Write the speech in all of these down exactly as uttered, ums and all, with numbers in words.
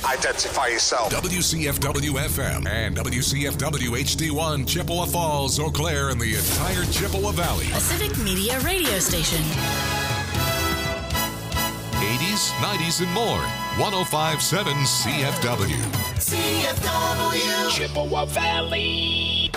Identify yourself. W C F W F M and W C F W H D one, Chippewa Falls, Eau Claire, and the entire Chippewa Valley. A Civic Media radio station. eighties, nineties, and more. one oh five point seven C F W. C F W. Chippewa Valley.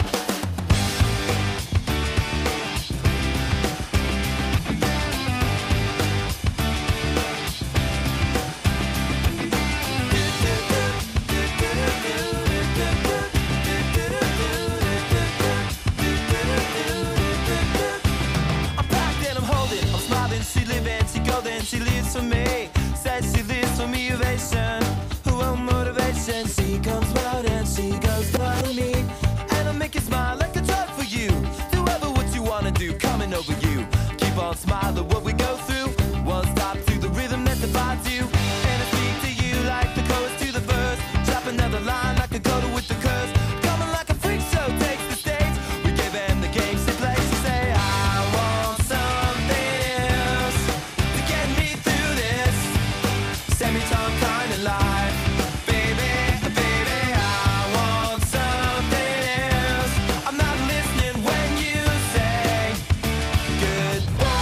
She lives for me, says she lives for me, ovation. Who won't motivation? She comes round and she goes for me. And I'll make you smile like a drug for you. Do ever what you wanna do, coming over you. Keep on smiling what we go through. One stop to the rhythm that divides you. And I speak to you like the chorus to the verse. Drop another line like a coda with the curse. Coming like a freak show takes the stage. We gave them the game, she plays. She say, I want something else to get me through this semi-time kind of life. Baby, baby, I want something else. I'm not listening when you say goodbye.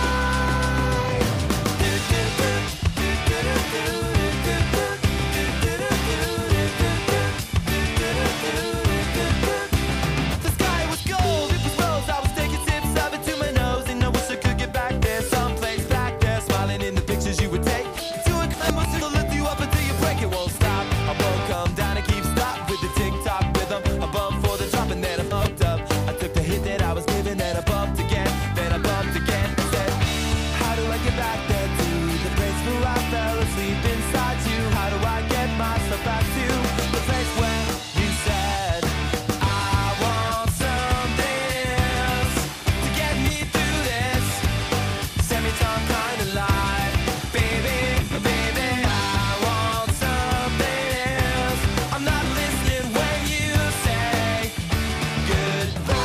The sky was gold, it was rose. I was taking sips of it to my nose, and I wish I could get back there, someplace back there, smiling in the pictures you would take. To a climb, will lift you up until you break. It won't stop. I won't come down and keep stop with the tick-tock rhythm. I bumped for the drop and then I bumped up. I took the hit that I was given, then I bumped again, then I bumped again. Said, how do I get back there to the place where I fell asleep inside you? How do I get myself back to the place where you said I want something else to get me through this semi-time kind of life? Baby, baby, I want something else. I'm not listening when you say goodbye.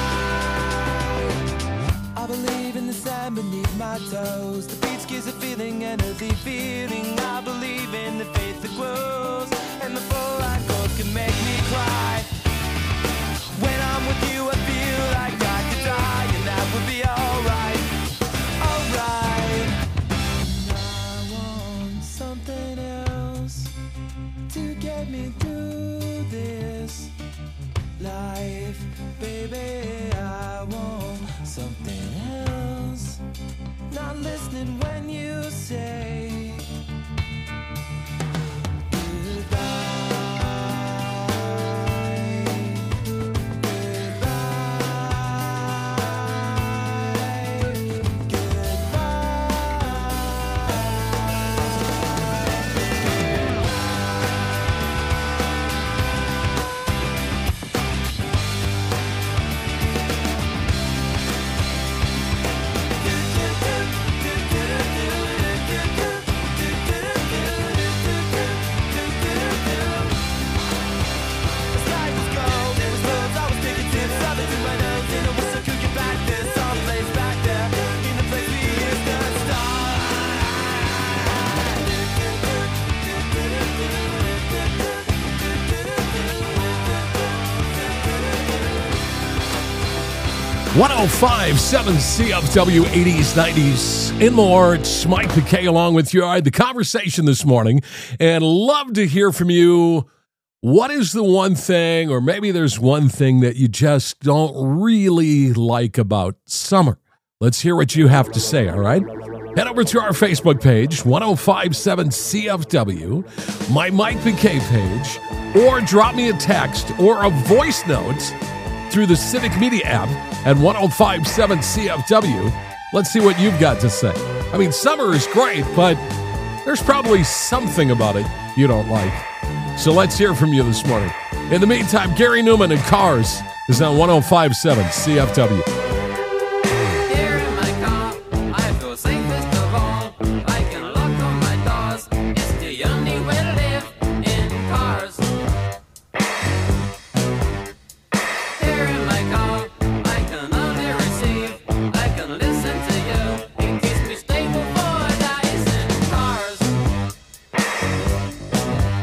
I believe in the sand beneath my toes. The beach gives a feeling, an earthy feeling. I believe in the faith that grows, and the full light goes can make me cry. When I'm with you, I feel like I could die, and that would be alright, alright. I want something else to get me through this life, baby. I want something else. Not listening when you say one oh five point seven C F W, eighties, nineties, and more. It's Mike Piquet along with you. I had the conversation this morning, and love to hear from you. What is the one thing, or maybe there's one thing that you just don't really like about summer? Let's hear what you have to say, all right? Head over to our Facebook page, one oh five point seven C F W, my Mike Piquet page, or drop me a text or a voice note through the Civic Media app at one oh five point seven C F W. Let's see what you've got to say. I mean, summer is great, but there's probably something about it you don't like. So let's hear from you this morning. In the meantime, Gary Newman and Cars is on one oh five point seven C F W. Here in my car, I feel safest of all. I can lock on my doors. It's the only way to live in cars. Here in my car, I can only receive. I can listen to you. It keeps me stable for days in cars.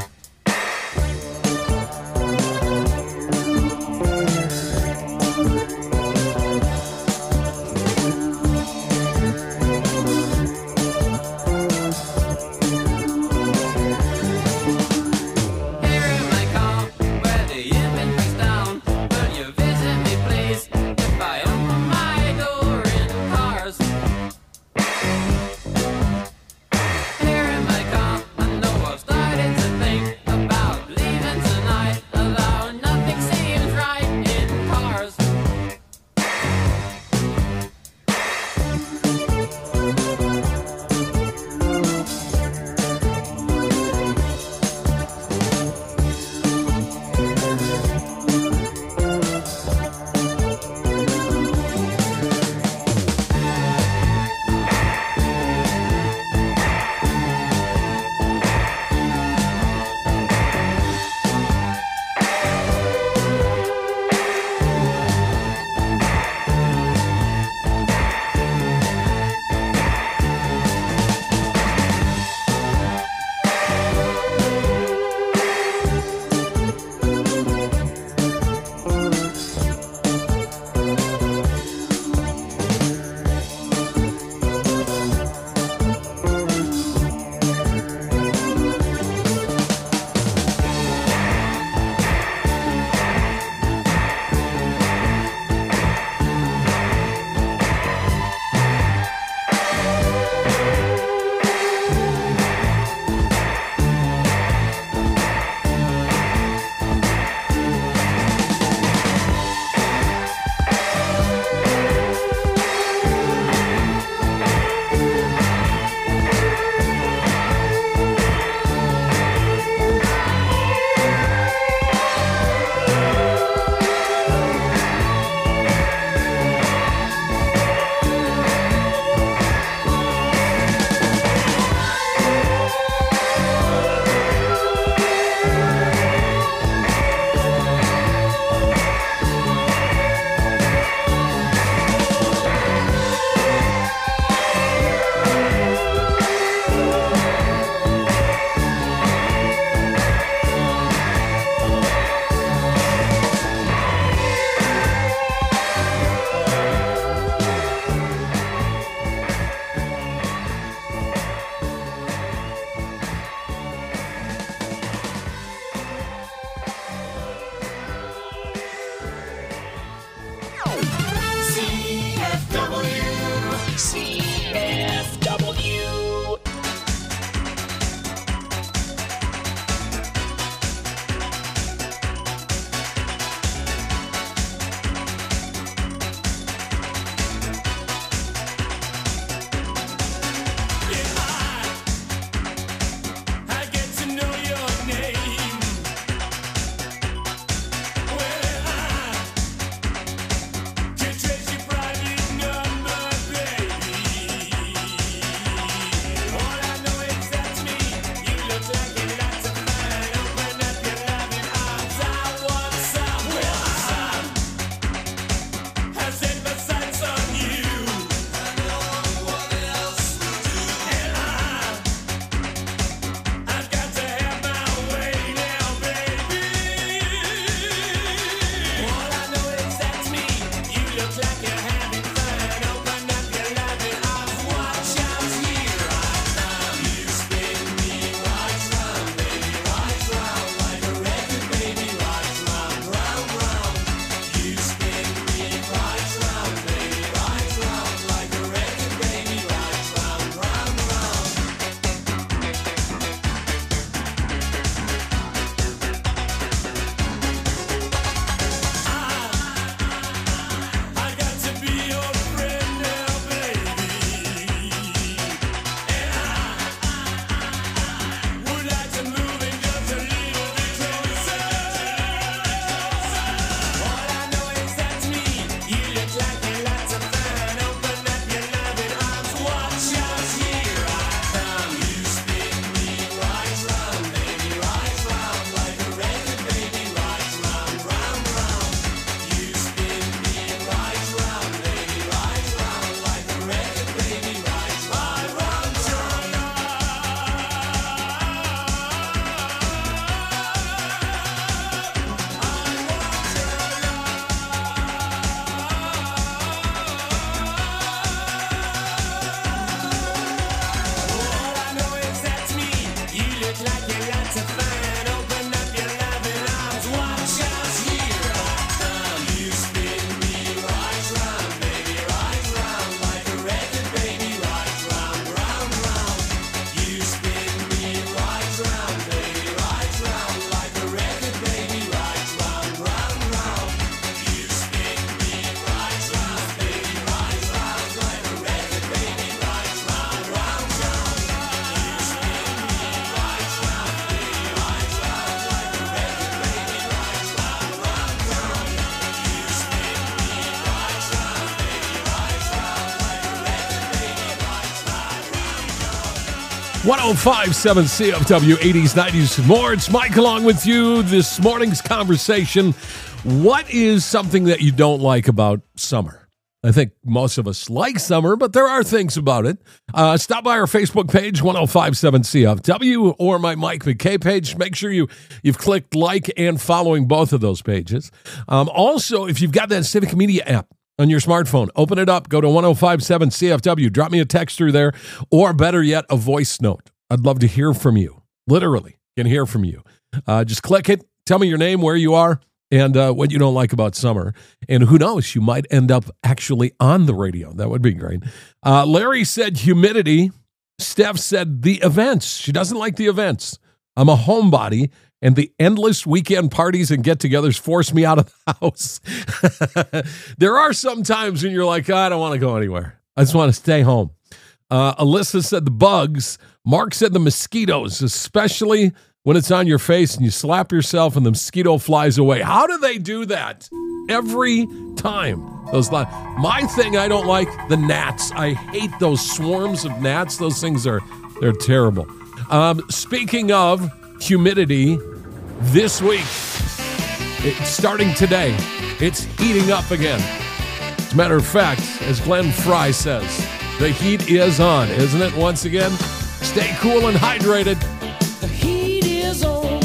one oh five point seven C F W, eighties, nineties, and more. It's Mike along with you. This morning's conversation. What is something that you don't like about summer? I think most of us like summer, but there are things about it. Uh, stop by our Facebook page, one oh five point seven C F W, or my Mike McKay page. Make sure you, you've clicked like and following both of those pages. Um, also, if you've got that Civic Media app on your smartphone, open it up, go to one oh five point seven C F W, drop me a text through there, or better yet, a voice note. I'd love to hear from you. Literally, can hear from you. Uh, just click it, tell me your name, where you are, and uh, what you don't like about summer. And who knows, you might end up actually on the radio. That would be great. Uh, Larry said humidity. Steph said the events. She doesn't like the events. I'm a homebody, and the endless weekend parties and get-togethers force me out of the house. There are some times when you're like, oh, I don't want to go anywhere. I just want to stay home. Uh, Alyssa said the bugs. Mark said the mosquitoes, especially when it's on your face and you slap yourself and the mosquito flies away. How do they do that? Every time. Those li- My thing I don't like, the gnats. I hate those swarms of gnats. Those things are they're terrible. Um, speaking of humidity, this week, it's starting today, it's heating up again. As a matter of fact, as Glenn Fry says, the heat is on, isn't it? Once again, stay cool and hydrated. The heat is on,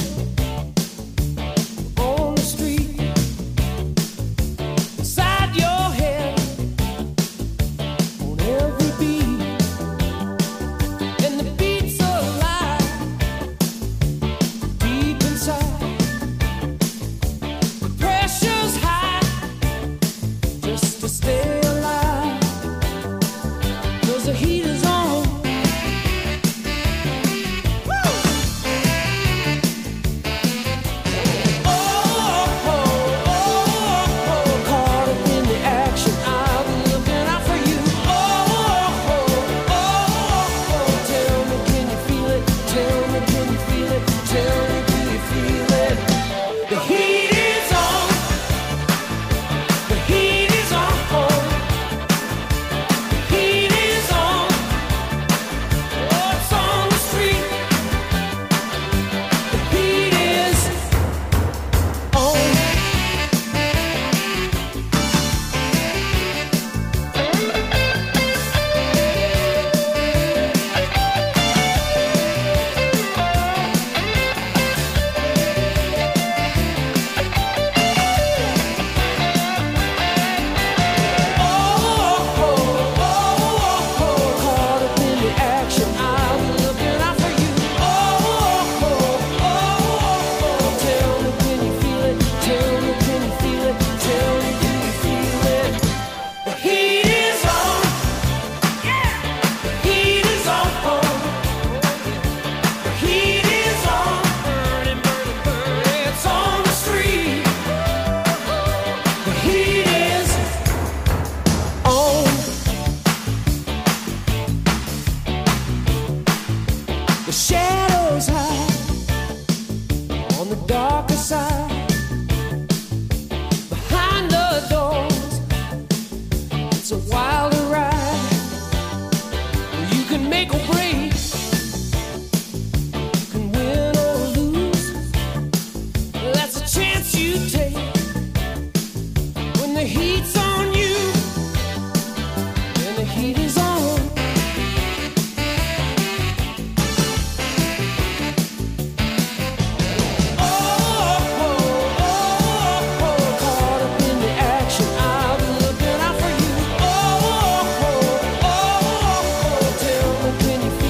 on the street, inside your head, on every beat, and the beats alive, deep inside, the pressure's high, just to stay alive, 'cause the heat is on. The shadows hide on the darker side, behind the doors. It's a wilder ride. You can make or break, you can win or lose. That's a chance you take when the heat's on you, and the heat is on. Can you feel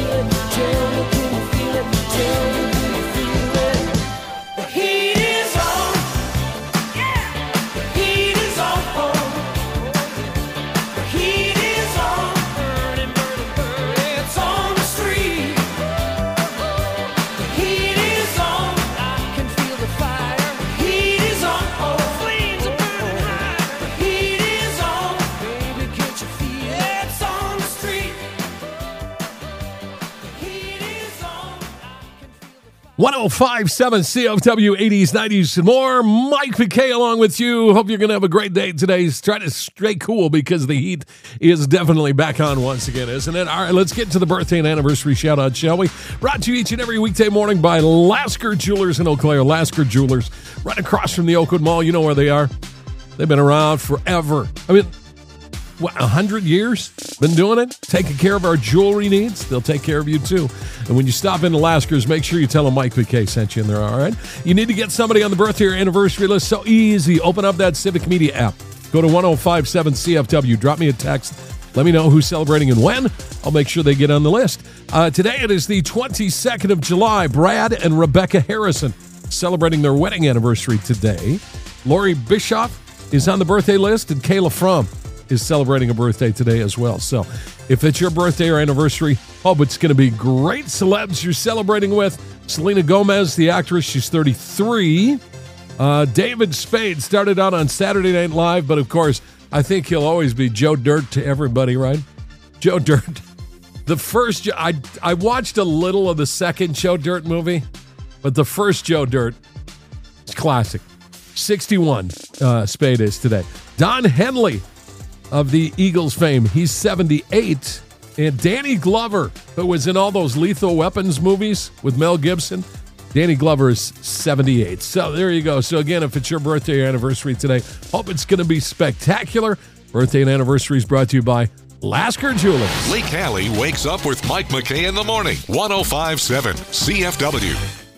one oh five point seven C F W, eighties, nineties, and more. Mike McKay along with you. Hope you're going to have a great day today. Try to stay cool because the heat is definitely back on once again, isn't it? All right, let's get to the birthday and anniversary shout-out, shall we? Brought to you each and every weekday morning by Lasker Jewelers in Eau Claire. Lasker Jewelers, right across from the Oakwood Mall. You know where they are. They've been around forever. I mean, what, one hundred years? Been doing it? Taking care of our jewelry needs? They'll take care of you, too. And when you stop into Lasker's, make sure you tell them Mike McKay sent you in there, all right? You need to get somebody on the birthday or anniversary list. So easy. Open up that Civic Media app. Go to one oh five point seven C F W. Drop me a text. Let me know who's celebrating and when. I'll make sure they get on the list. Uh, today it is the twenty-second of July. Brad and Rebecca Harrison celebrating their wedding anniversary today. Lori Bischoff is on the birthday list, and Kayla Fromm is celebrating a birthday today as well. So if it's your birthday or anniversary, hope it's going to be great. Celebs you're celebrating with: Selena Gomez, the actress, she's thirty-three. Uh, David Spade started out on Saturday Night Live, but of course, I think he'll always be Joe Dirt to everybody, right? Joe Dirt. The first, I, I watched a little of the second Joe Dirt movie, but the first Joe Dirt is classic. sixty-one, uh, Spade is today. Don Henley of the Eagles fame, he's seventy-eight. And Danny Glover, who was in all those Lethal Weapons movies with Mel Gibson, Danny Glover is seventy-eight. So there you go. So again, if it's your birthday or anniversary today, hope it's going to be spectacular. Birthday and anniversary is brought to you by Lasker Jewelers. Lee Callie wakes up with Mike McKay in the morning. one oh five point seven C F W.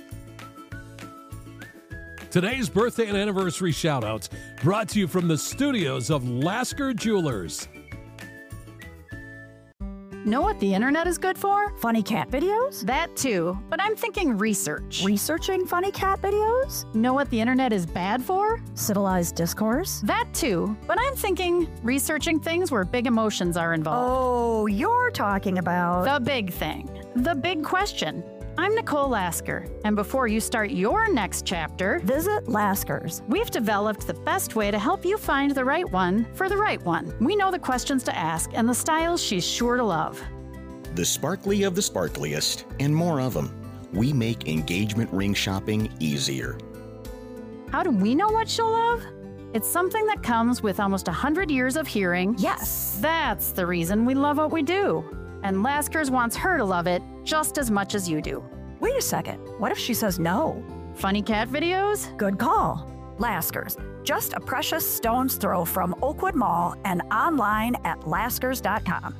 Today's birthday and anniversary shout-outs brought to you from the studios of Lasker Jewelers. Know what the internet is good for? Funny cat videos? That too, but I'm thinking research. Researching funny cat videos? Know what the internet is bad for? Civilized discourse? That too, but I'm thinking researching things where big emotions are involved. Oh, you're talking about... The big thing. The big question. I'm Nicole Lasker, and before you start your next chapter, visit Lasker's. We've developed the best way to help you find the right one for the right one. We know the questions to ask and the styles she's sure to love. The sparkly of the sparkliest, and more of them. We make engagement ring shopping easier. How do we know what she'll love? It's something that comes with almost one hundred years of hearing. Yes. That's the reason we love what we do. And Lasker's wants her to love it just as much as you do. Wait a second. What if she says no? Funny cat videos? Good call. Lasker's, just a precious stone's throw from Oakwood Mall and online at laskers dot com.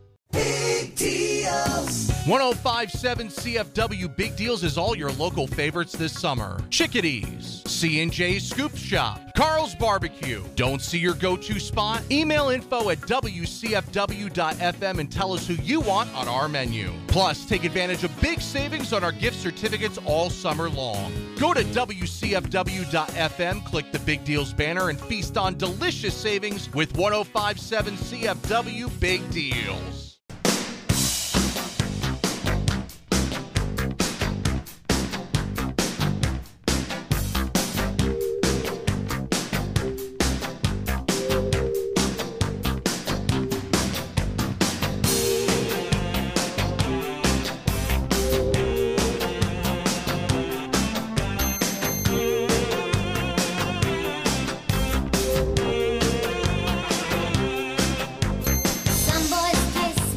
Big deals. one oh five point seven C F W Big Deals is all your local favorites this summer. Chickadees, C and J Scoop Shop, Carl's Barbecue. Don't see your go-to spot? Email info at W C F W dot F M and tell us who you want on our menu. Plus, take advantage of big savings on our gift certificates all summer long. Go to W C F W dot F M, click the Big Deals banner, and feast on delicious savings with one oh five point seven C F W Big Deals. Some boys play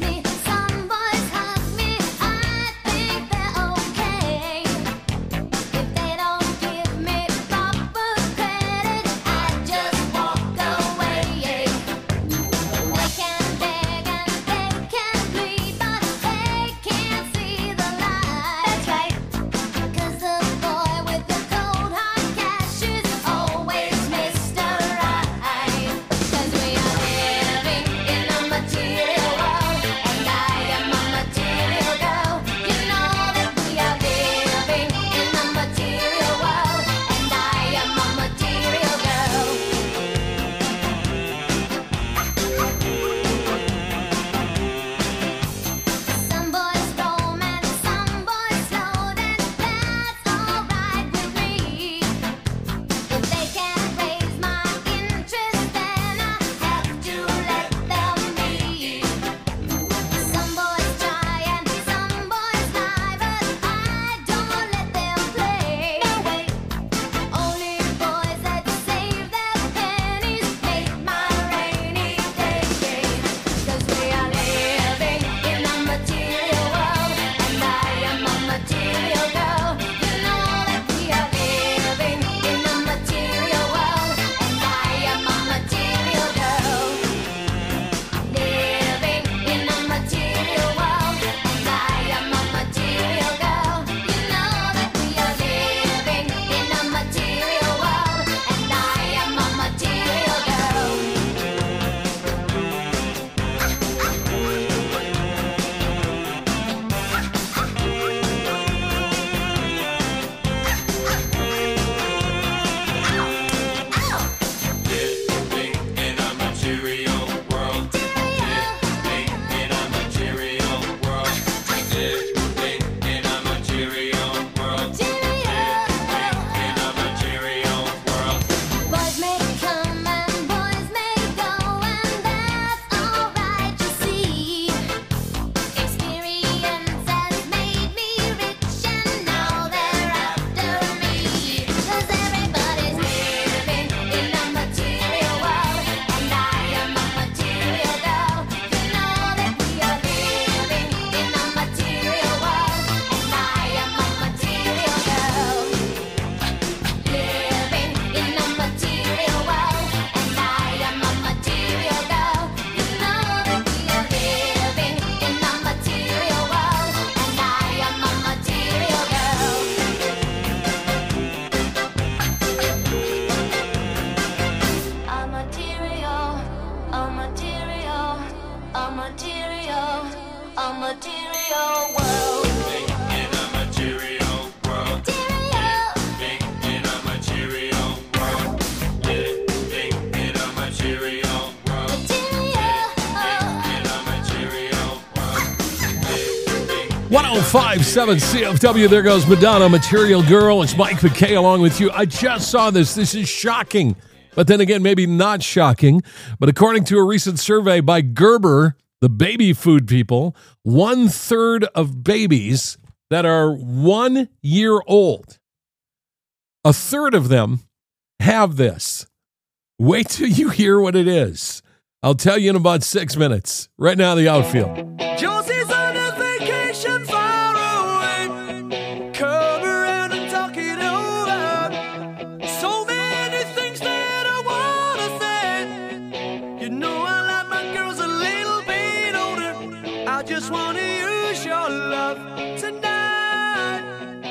oh five seven C F W. There goes Madonna, Material Girl. It's Mike McKay along with you. I just saw this. This is shocking. But then again, maybe not shocking. But according to a recent survey by Gerber, the baby food people, one third of babies that are one year old, a third of them have this. Wait till you hear what it is. I'll tell you in about six minutes. Right now, the outfield. Josie's on a vacation far away. Come around and talk it over. So many things that I wanna say. You know I like my girls a little bit older. I just wanna use your love tonight.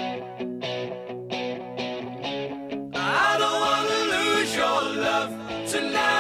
I don't wanna lose your love tonight.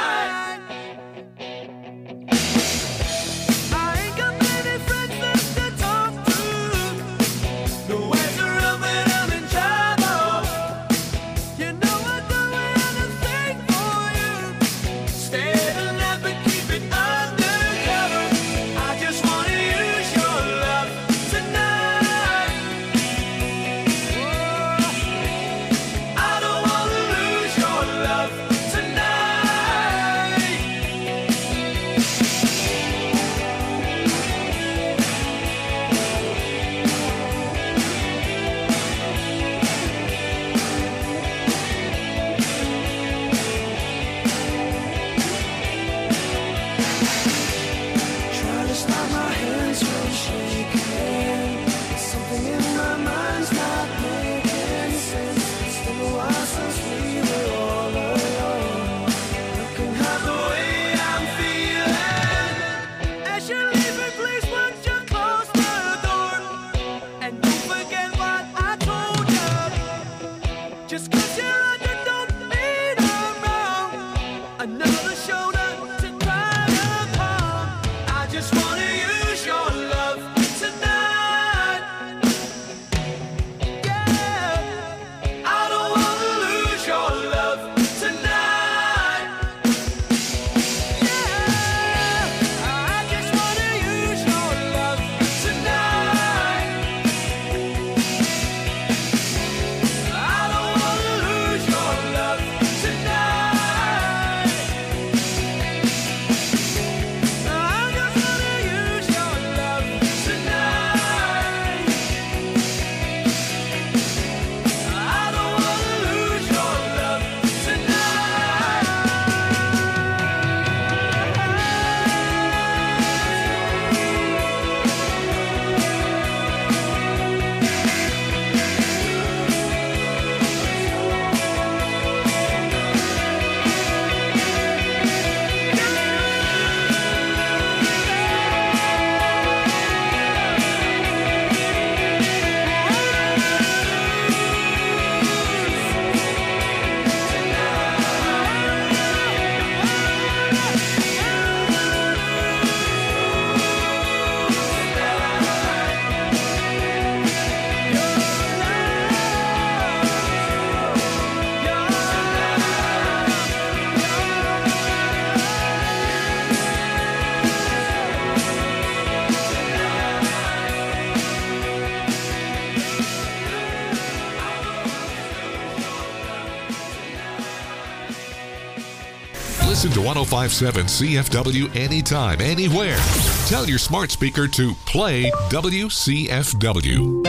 Listen to one oh five seven C F W anytime, anywhere. Tell your smart speaker to play W C F W.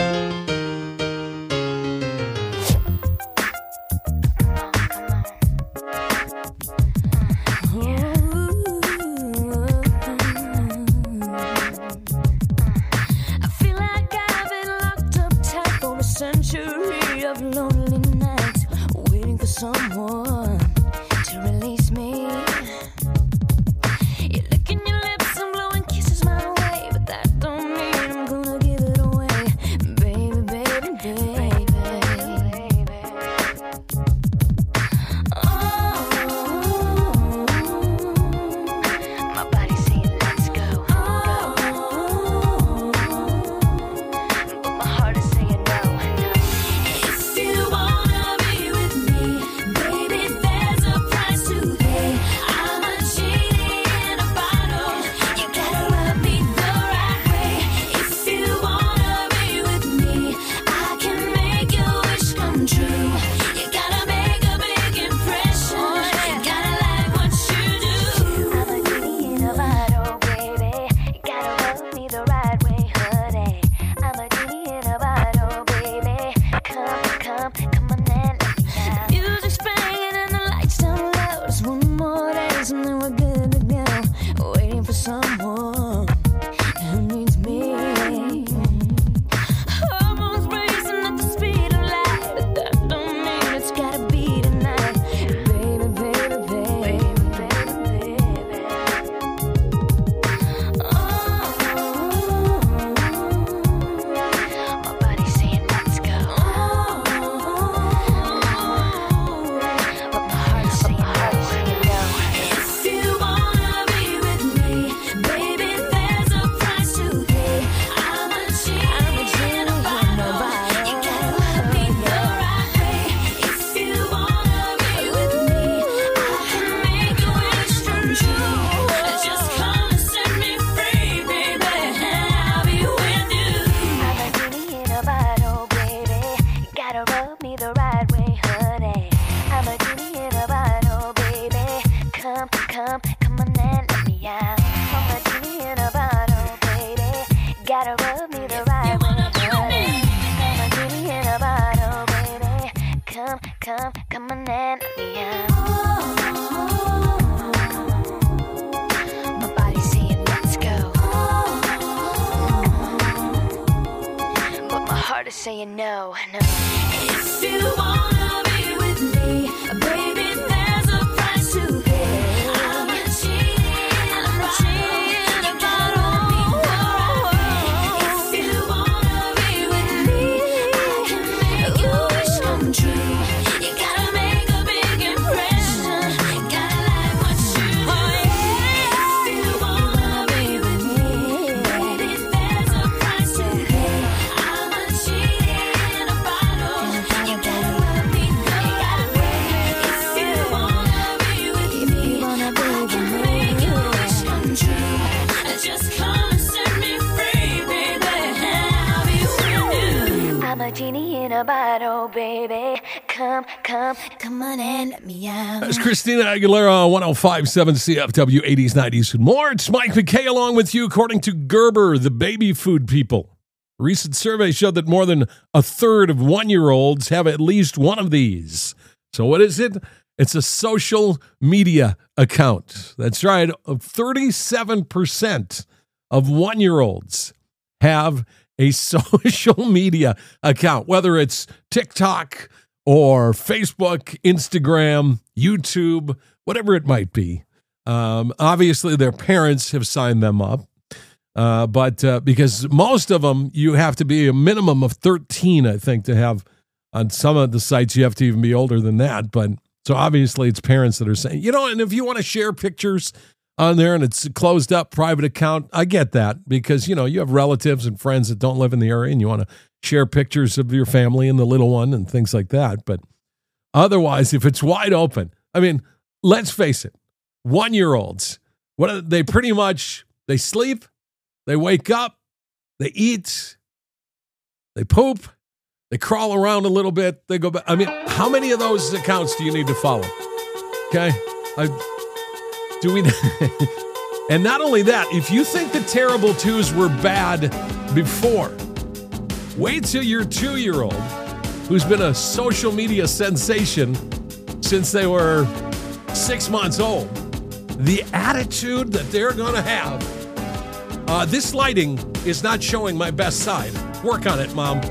If you wanna be with me, baby. and meow. My body's saying let's go, but my heart is saying no, no. If you wanna be with me, baby, there's a price to pay. I'm not cheating, I'm not cheating about all. If you wanna be with me, I can make your wish come true. You gotta make a big impression, gotta like what you do. If you wanna be with me, baby, there's a price to pay. I'm not cheating about all. You gotta let me know. If you wanna be with me, I can make your wish come true. Just come and set me free, baby, and I'll be with you. I'm a genie in a bottle, baby. Come, come, come on and let me out. That's Christina Aguilera, one oh five point seven C F W, eighties, nineties, and more. It's Mike McKay along with you. According to Gerber, the baby food people, a recent survey showed that more than a third of one-year-olds have at least one of these. So what is it? It's a social media account. That's right. thirty-seven percent of one-year-olds have a social media account, whether it's TikTok or Facebook, Instagram, YouTube, whatever it might be. Um, obviously, their parents have signed them up. Uh, but uh, because most of them, you have to be a minimum of thirteen, I think, to have. On some of the sites, you have to even be older than that. But so obviously, it's parents that are saying, you know, and if you want to share pictures on there and it's a closed up private account, I get that because, you know, you have relatives and friends that don't live in the area and you want to share pictures of your family and the little one and things like that. But otherwise, if it's wide open, I mean, let's face it, one-year-olds, what are, they pretty much, they sleep, they wake up, they eat, they poop, they crawl around a little bit, they go back. I mean, how many of those accounts do you need to follow? Okay? I, do we? And not only that, if you think the Terrible Twos were bad before, wait till your two-year-old, who's been a social media sensation since they were six months old, the attitude that they're going to have. Uh, this lighting is not showing my best side. Work on it, Mom.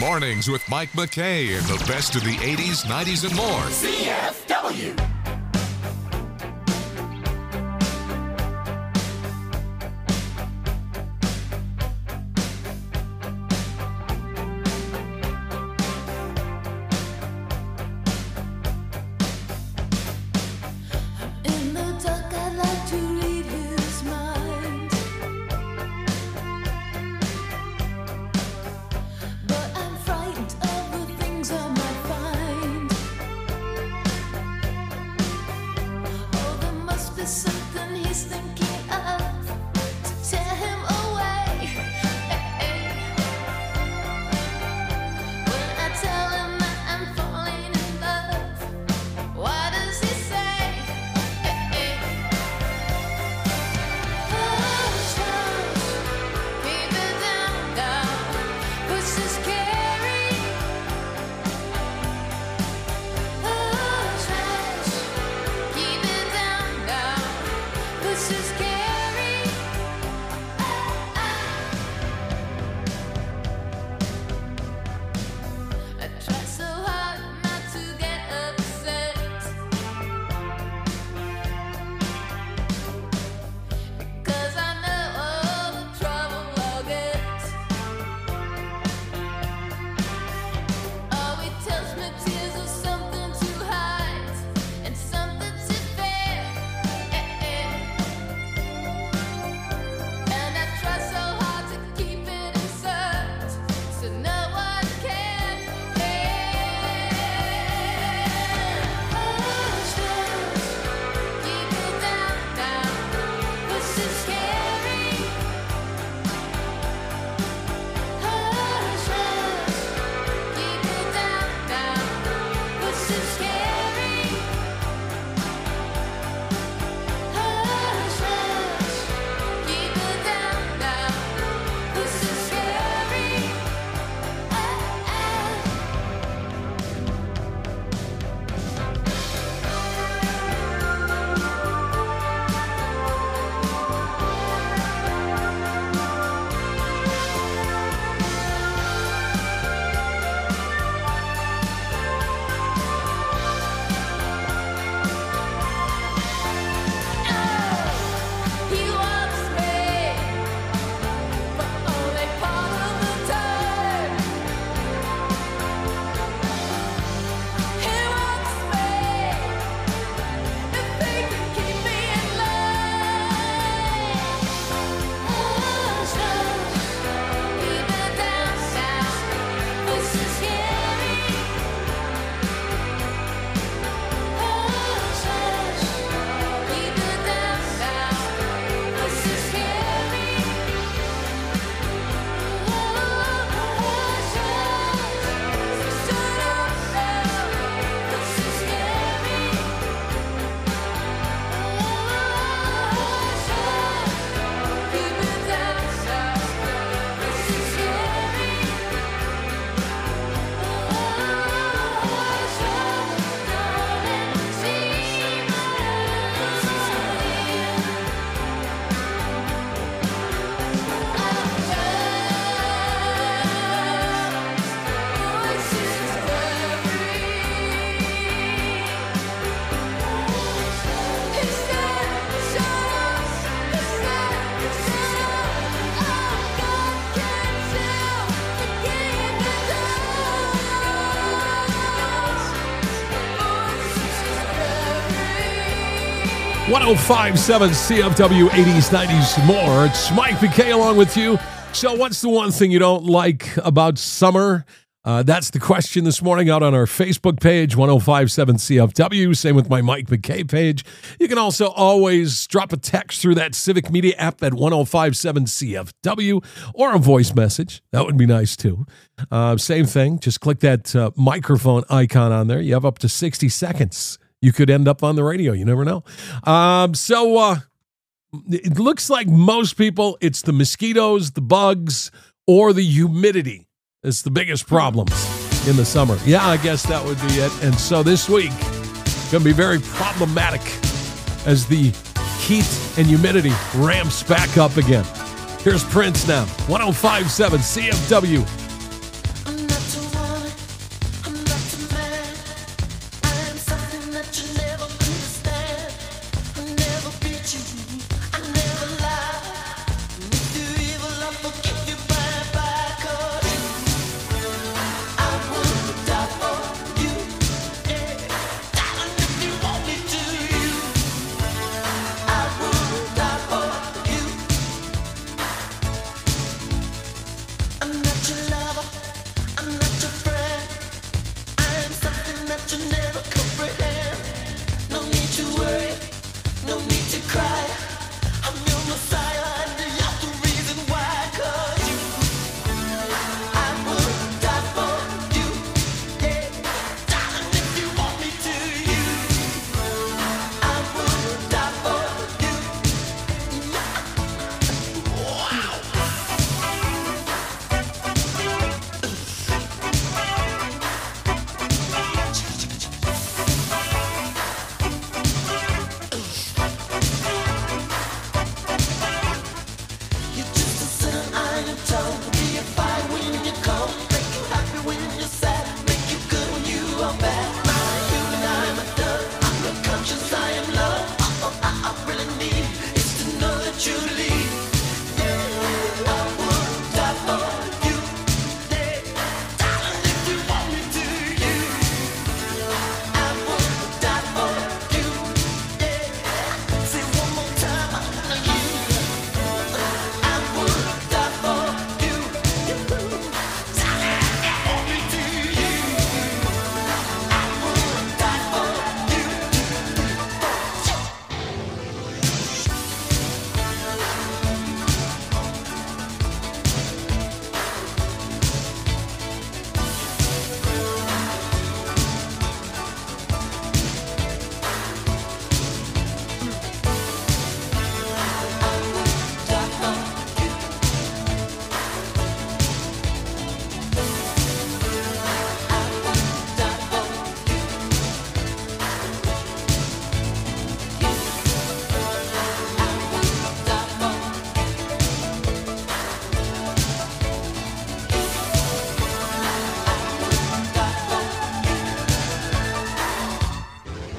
Mornings with Mike McKay and the best of the eighties, nineties, and more. C F W. In the dark, I like to read his mind, but I'm frightened of the things I might find. Oh, there must be something he's thinking of to tear him away. When I tell him that I'm falling in love, why does he say? Hush, hush, keep it down, down, push is scary. Hush, hush, keep it down, down, push is scary. I try so hard not to get upset, because I know all the trouble I'll get. Oh, he tells me tears are something to hide and something to fear. And I try so hard to keep it inside, so no one can hear. Hush, hush, keep it down, down, push is scary. Hush, hush, keep it down, down, push is scary. Hush, hush, keep it down, down, push is scary. He wants me for only part of the time. He wants me if he can keep me in line. Hush, hush, keep it down, down, this is scary. Hush, hush, keep it down, down, this is scary. Hush, hush, shut up now, this is scary. Hush, hush, keep it down, down, this is scary. Hush, hush, darling, see my one oh five point seven C F W eighties, nineties, more. It's Mike McKay along with you. So what's the one thing you don't like about summer? Uh, that's the question this morning out on our Facebook page, one oh five point seven C F W. Same with my Mike McKay page. You can also always drop a text through that Civic Media app at one oh five point seven C F W or a voice message. That would be nice too. Uh, same thing. Just click that uh, microphone icon on there. You have up to sixty seconds. You could end up on the radio. You never know. Um, so uh, it looks like most people, it's the mosquitoes, the bugs, or the humidity. It's the biggest problems in the summer. Yeah, I guess that would be it. And so this week, going to be very problematic as the heat and humidity ramps back up again. Here's Prince now, one oh five point seven C F W. I'm not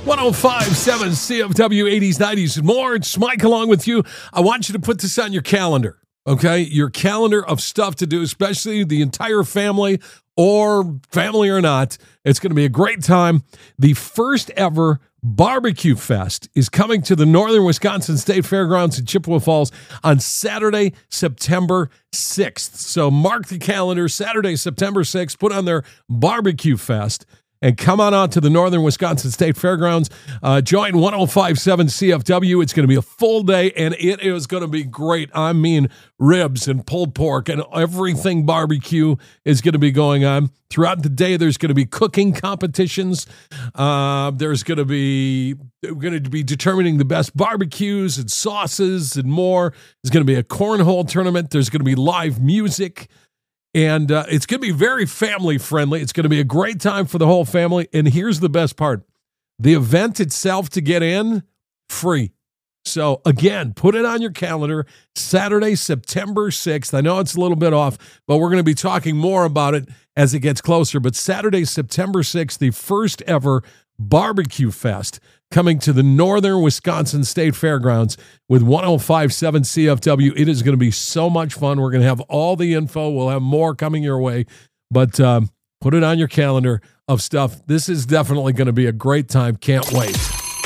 one oh five point seven C F W eighties, nineties, and more. It's Mike along with you. I want you to put this on your calendar, okay? Your calendar of stuff to do, especially the entire family or family or not. It's going to be a great time. The first ever Barbecue Fest is coming to the Northern Wisconsin State Fairgrounds in Chippewa Falls on Saturday, September sixth. So mark the calendar, Saturday, September sixth, put on their Barbecue Fest. And come on out to the Northern Wisconsin State Fairgrounds. Uh, join one oh five point seven C F W. It's going to be a full day, and it is going to be great. I mean, ribs and pulled pork and everything barbecue is going to be going on. Throughout the day, there's going to be cooking competitions. Uh, there's going to be we're going to be determining the best barbecues and sauces and more. There's going to be a cornhole tournament. There's going to be live music. And uh, it's going to be very family friendly. It's going to be a great time for the whole family. And here's the best part. The event itself to get in, free. So again, put it on your calendar, Saturday, September sixth. I know it's a little bit off, but we're going to be talking more about it as it gets closer. But Saturday, September sixth, the first ever Barbecue Fest coming to the Northern Wisconsin State Fairgrounds with one oh five point seven C F W. It is going to be so much fun. We're going to have all the info. We'll have more coming your way, but um, put it on your calendar of stuff. This is definitely going to be a great time. Can't wait.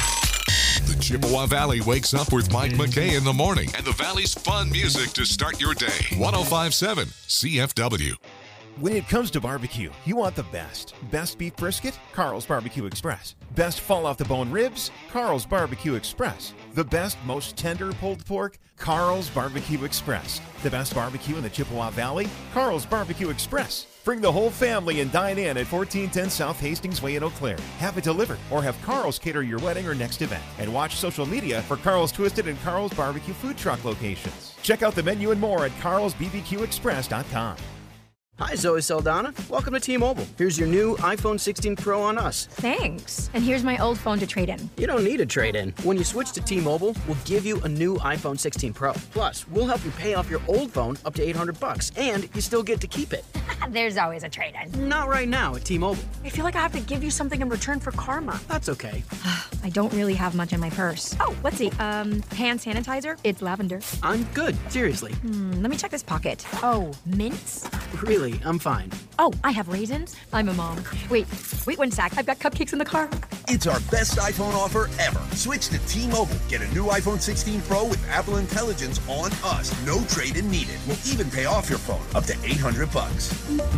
The Chippewa Valley wakes up with Mike McKay in the morning and the Valley's fun music to start your day. one oh five point seven C F W. When it comes to barbecue, you want the best. Best beef brisket? Carl's Barbecue Express. Best fall-off-the-bone ribs? Carl's Barbecue Express. The best, most tender pulled pork? Carl's Barbecue Express. The best barbecue in the Chippewa Valley? Carl's Barbecue Express. Bring the whole family and dine in at fourteen ten South Hastings Way in Eau Claire. Have it delivered or have Carl's cater your wedding or next event. And watch social media for Carl's Twisted and Carl's Barbecue food truck locations. Check out the menu and more at carls b b q express dot com. Hi, Zoe Saldana. Welcome to T-Mobile. Here's your new iPhone sixteen Pro on us. Thanks. And here's my old phone to trade in. You don't need a trade-in. When you switch to T-Mobile, we'll give you a new iPhone sixteen Pro. Plus, we'll help you pay off your old phone up to eight hundred bucks, and you still get to keep it. There's always a trade-in. Not right now at T-Mobile. I feel like I have to give you something in return for karma. That's okay. I don't really have much in my purse. Oh, let's see. Um, hand sanitizer. It's lavender. I'm good. Seriously. Hmm, let me check this pocket. Oh, mints? Really, I'm fine. Oh, I have raisins. I'm a mom. Wait, wait one sec. I've got cupcakes in the car. It's our best iPhone offer ever. Switch to T-Mobile. Get a new iPhone sixteen Pro with Apple Intelligence on us. No trade-in needed. We'll even pay off your phone up to eight hundred bucks.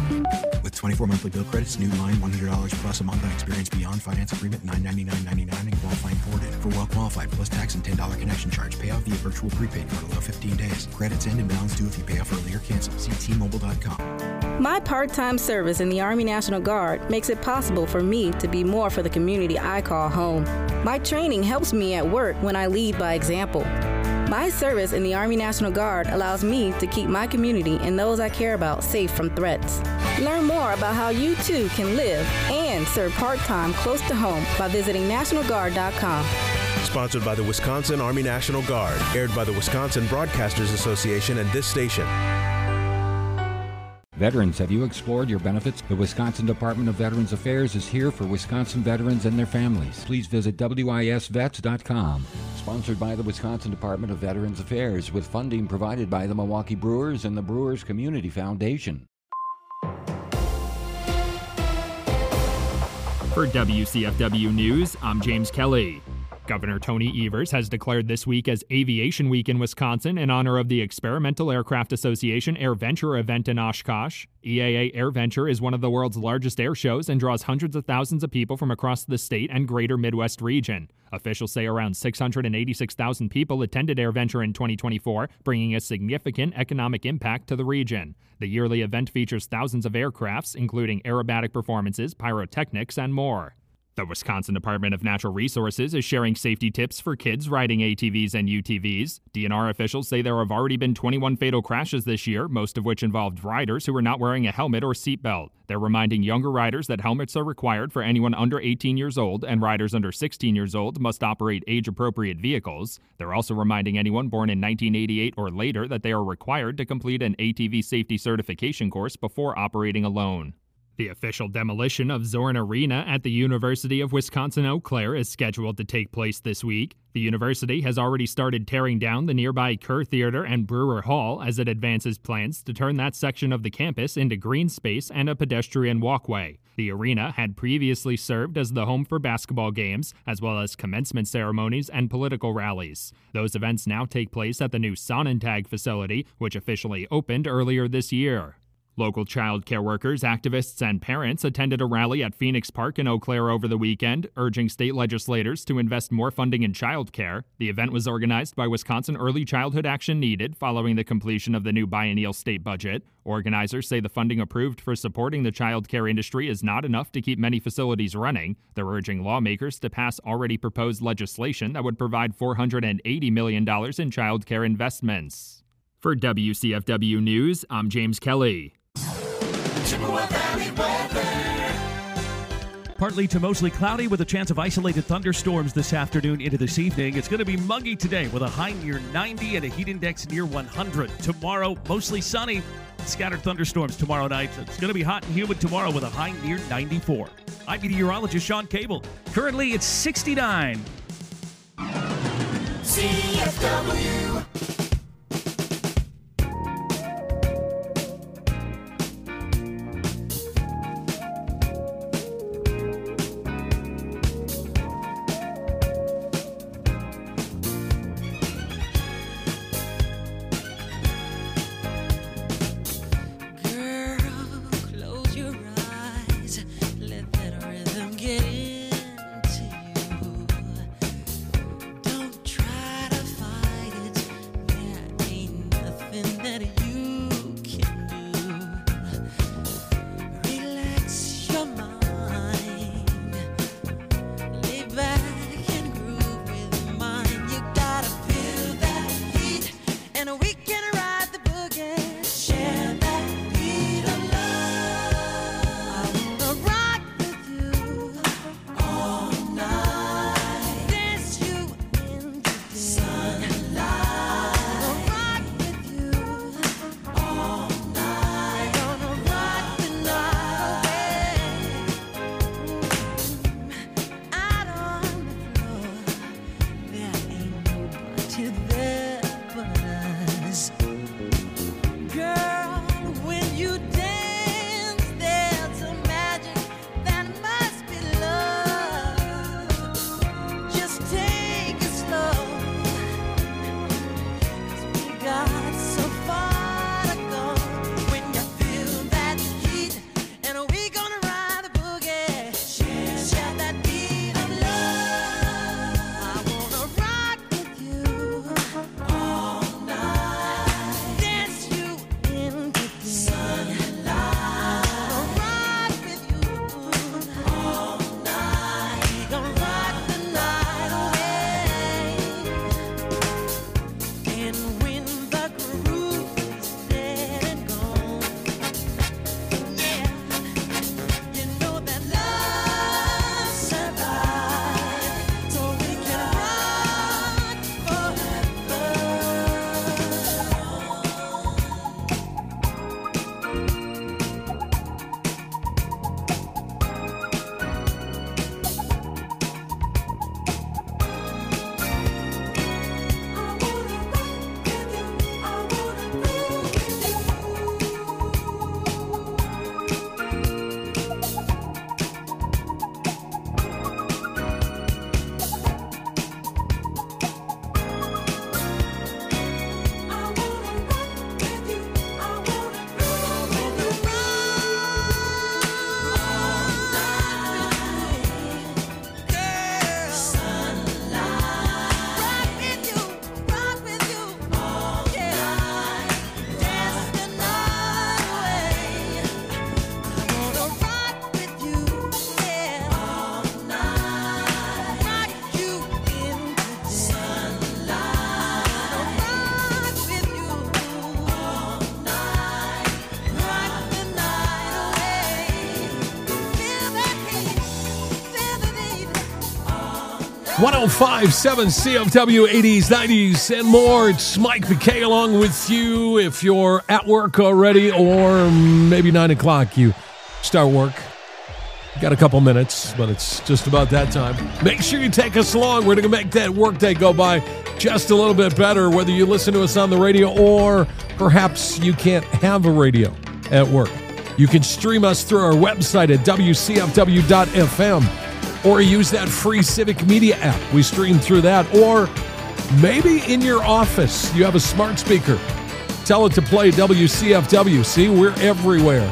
With twenty-four monthly bill credits, new line one hundred dollars plus a month on experience beyond finance agreement nine ninety-nine ninety-nine and qualifying forwarded. For well qualified plus tax and ten dollars connection charge. Pay off via virtual prepaid card. Allow fifteen days. Credits end and balance due if you pay off early or cancel. See T Mobile dot com. My part-time service in the Army National Guard makes it possible for me to be more for the community I call home. My training helps me at work when I lead by example. My service in the Army National Guard allows me to keep my community and those I care about safe from threats. Learn more about how you too can live and serve part-time close to home by visiting national guard dot com. Sponsored by the Wisconsin Army National Guard. Aired by the Wisconsin Broadcasters Association and this station. Veterans, have you explored your benefits? The Wisconsin Department of Veterans Affairs is here for Wisconsin veterans and their families. Please visit w i s vets dot com. Sponsored by the Wisconsin Department of Veterans Affairs with funding provided by the Milwaukee Brewers and the Brewers Community Foundation. For W C F W News, I'm James Kelly. Governor Tony Evers has declared this week as Aviation Week in Wisconsin in honor of the Experimental Aircraft Association AirVenture event in Oshkosh. E A A AirVenture is one of the world's largest air shows and draws hundreds of thousands of people from across the state and greater Midwest region. Officials say around six hundred eighty-six thousand people attended AirVenture in twenty twenty-four, bringing a significant economic impact to the region. The yearly event features thousands of aircrafts, including aerobatic performances, pyrotechnics, and more. The Wisconsin Department of Natural Resources is sharing safety tips for kids riding A T Vs and U T Vs. D N R officials say there have already been twenty-one fatal crashes this year, most of which involved riders who were not wearing a helmet or seatbelt. They're reminding younger riders that helmets are required for anyone under eighteen years old, and riders under sixteen years old must operate age-appropriate vehicles. They're also reminding anyone born in nineteen eighty-eight or later that they are required to complete an A T V safety certification course before operating alone. The official demolition of Zorn Arena at the University of Wisconsin-Eau Claire is scheduled to take place this week. The university has already started tearing down the nearby Kerr Theater and Brewer Hall as it advances plans to turn that section of the campus into green space and a pedestrian walkway. The arena had previously served as the home for basketball games, as well as commencement ceremonies and political rallies. Those events now take place at the new Sonnentag facility, which officially opened earlier this year. Local child care workers, activists, and parents attended a rally at Phoenix Park in Eau Claire over the weekend, urging state legislators to invest more funding in child care. The event was organized by Wisconsin Early Childhood Action Needed following the completion of the new biennial state budget. Organizers say the funding approved for supporting the child care industry is not enough to keep many facilities running. They're urging lawmakers to pass already proposed legislation that would provide four hundred eighty million dollars in child care investments. For W C F W News, I'm James Kelly. Chippewa Valley weather. Partly to mostly cloudy with a chance of isolated thunderstorms this afternoon into this evening. It's going to be muggy today with a high near ninety and a heat index near one hundred. Tomorrow, mostly sunny. Scattered thunderstorms tomorrow night. It's going to be hot and humid tomorrow with a high near ninety-four. I'm meteorologist Sean Cable. Currently, it's sixty-nine. C F W. one oh five point seven C F W, eighties, nineties, and more. It's Mike McKay along with you. If you're at work already, or maybe nine o'clock, you start work. Got a couple minutes, but it's just about that time. Make sure you take us along. We're going to make that workday go by just a little bit better, whether you listen to us on the radio or perhaps you can't have a radio at work. You can stream us through our website at W C F W dot F M or use that free Civic Media app. We stream through that. Or maybe in your office, you have a smart speaker. Tell it to play W C F W. See, we're everywhere.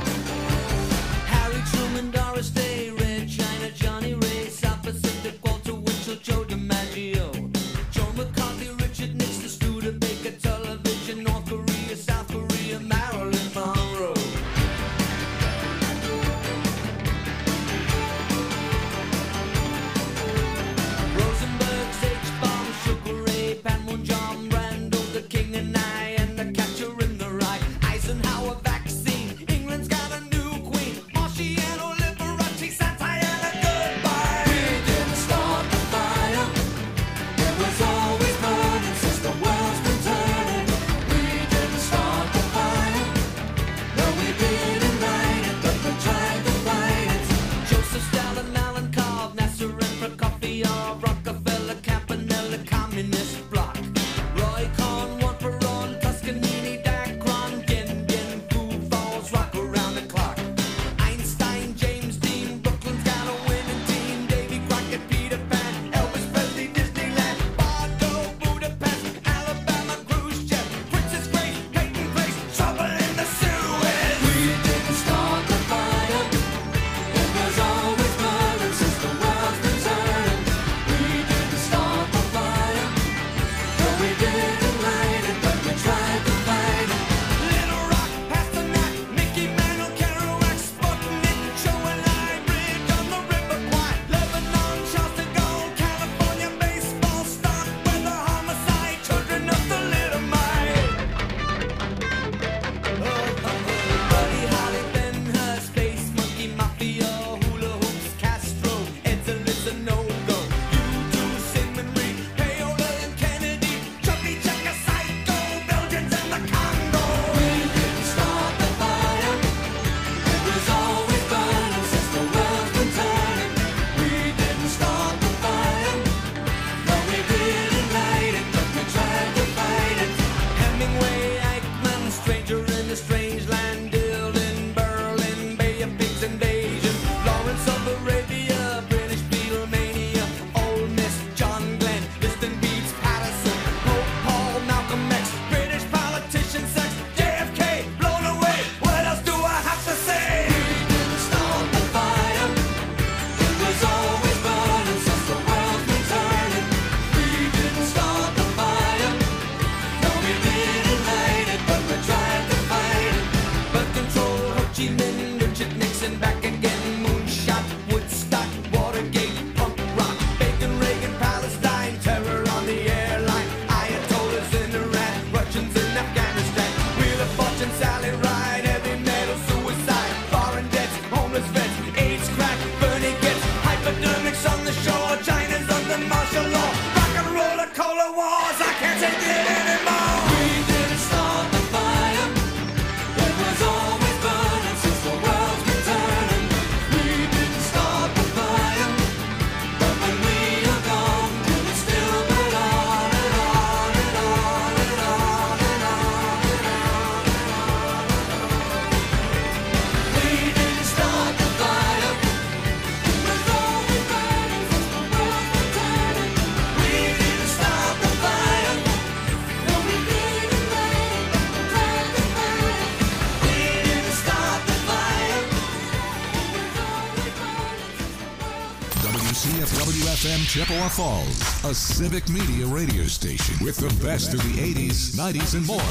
C F W F M Chippewa Falls, a Civic Media radio station with the best of the eighties, nineties, and more.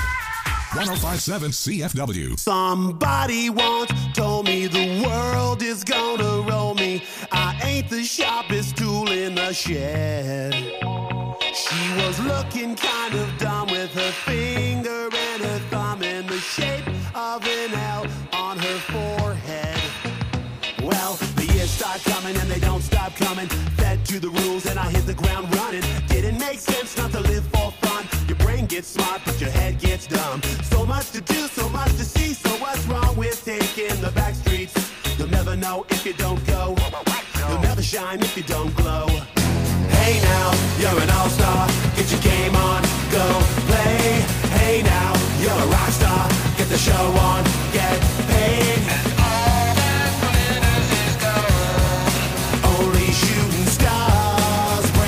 one oh five point seven C F W. Somebody once told me the world is gonna roll me. I ain't the sharpest tool in the shed. She was looking kind of dumb with her finger and her thumb in the shape of an L on her forehead. Well, the years start coming and they don't stop coming. Fed to the rules and I hit the ground running. Didn't make sense not to live for fun. Your brain gets smart but your head gets dumb. So much to do, so much to see. So what's wrong with taking the back streets? know if you don't go, you'll never shine if you don't glow. Hey now, you're an all-star, get your game on, go play. Hey now, you're a rock star, get the show on, get paid.